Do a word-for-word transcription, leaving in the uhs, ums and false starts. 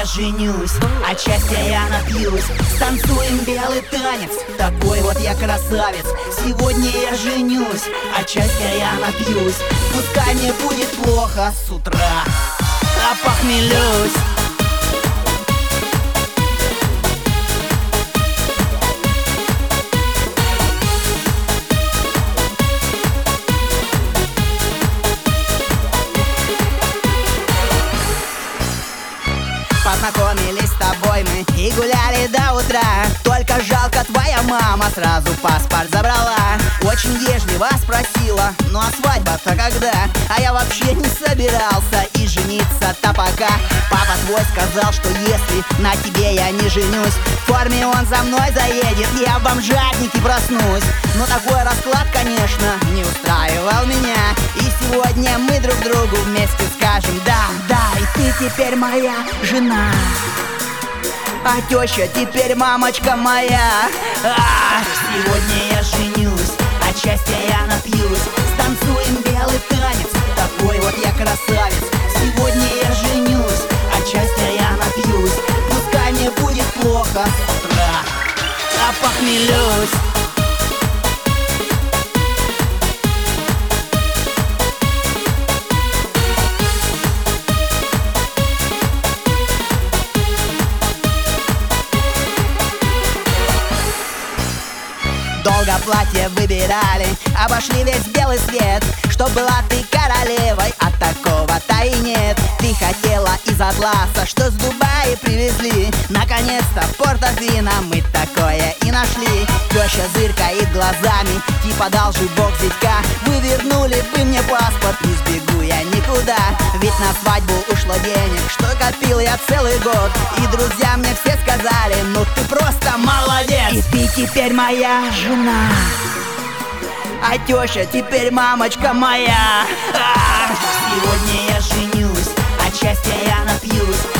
я женюсь, от счастья я напьюсь. Станцуем белый танец, такой вот я красавец. Сегодня я женюсь, от счастья я напьюсь. Пускай мне будет плохо с утра, а похмелюсь. Познакомились с тобой мы и гуляли до утра. Только жалко, твоя мама сразу паспорт забрала. Очень вежливо спросила, ну а свадьба-то когда? А я вообще не собирался и жениться-то пока. Папа твой сказал, что если на тебе я не женюсь, в форме он за мной заедет, я в бомжатнике проснусь. Но такой расклад, конечно, не устраивал меня. И сегодня мы друг другу вместе скажем: да, да, и ты теперь моя жена, а теща теперь мамочка моя. А, сегодня я женюсь, от счастья я напьюсь. Станцуем белый танец, такой вот я красавец. Сегодня я женюсь, от счастья я напьюсь. Пускай мне будет плохо с утра, а похмелюсь. Долго платье выбирали, обошли весь белый свет, чтоб была ты королевой, а такого-то и нет. Ты хотела из атласа, что с Дубая привезли. Наконец-то в Порто-Фино мы такое и нашли. Теща зыркает глазами, типа должен бог зятька. Вы вернули бы мне паспорт, не сбегу я никуда. Ведь на свадьбу ушло денег, что копил я целый год. И друзья мне все сказали: ну ты просто молодец. И ты теперь моя жена, а теща теперь мамочка моя. А, сегодня я женюсь, от счастья я напьюсь.